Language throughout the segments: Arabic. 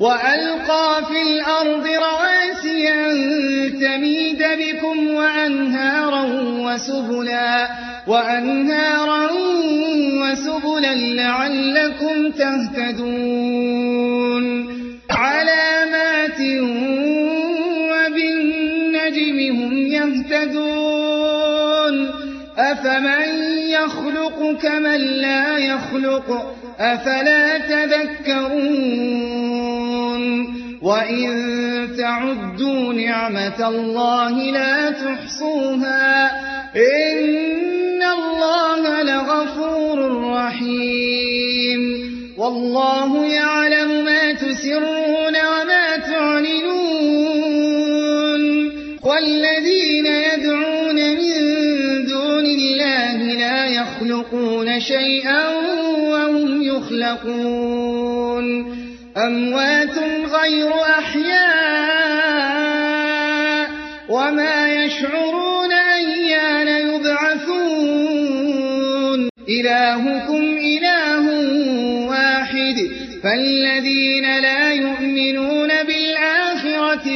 وألقى في الأرض رواسي أن تميد بكم وأنهارا وسبلا لعلكم تهتدون علامات وبالنجم هم يهتدون أفمن يخلق كمن لا يخلق أفلا تذكرون وإن تعدوا نعمة الله لا تحصوها إن الله لغفور رحيم والله يعلم ما تسرون وما تعلنون والذين يدعون من دون الله لا يخلقون شيئا وهم يخلقون أموات غير أحياء وما يشعرون أيان يبعثون إلهكم إله واحد فالذين لا يؤمنون بالآخرة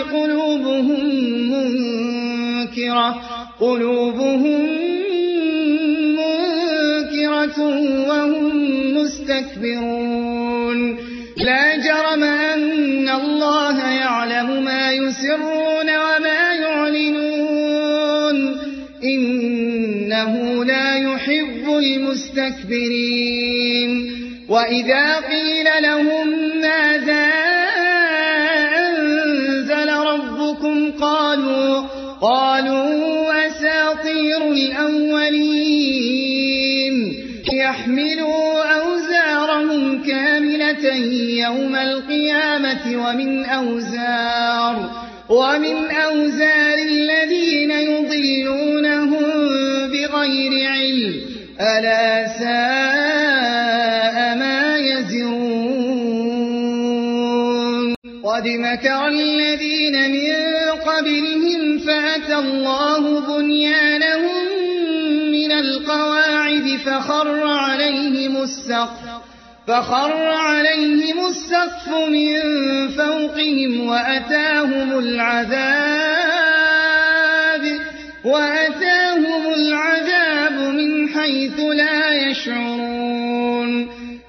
قلوبهم منكرة وهم مستكبرون لا جرم أن الله يعلم ما يسرون وما يعلنون إنه لا يحب المستكبرين وإذا قيل لهم ماذا أنزل ربكم قالوا أساطير الأولين يحملوا أوزارهم كاملة يوم القيامة ومن أوزار الذين يضلونهم بغير علم ألا ساء ما يزرون قد مكر الذين من قبلهم فأتى الله بنيانهم من القواعد فخر عليهم السقف من فوقهم وأتاهم العذاب من حيث لا يشعرون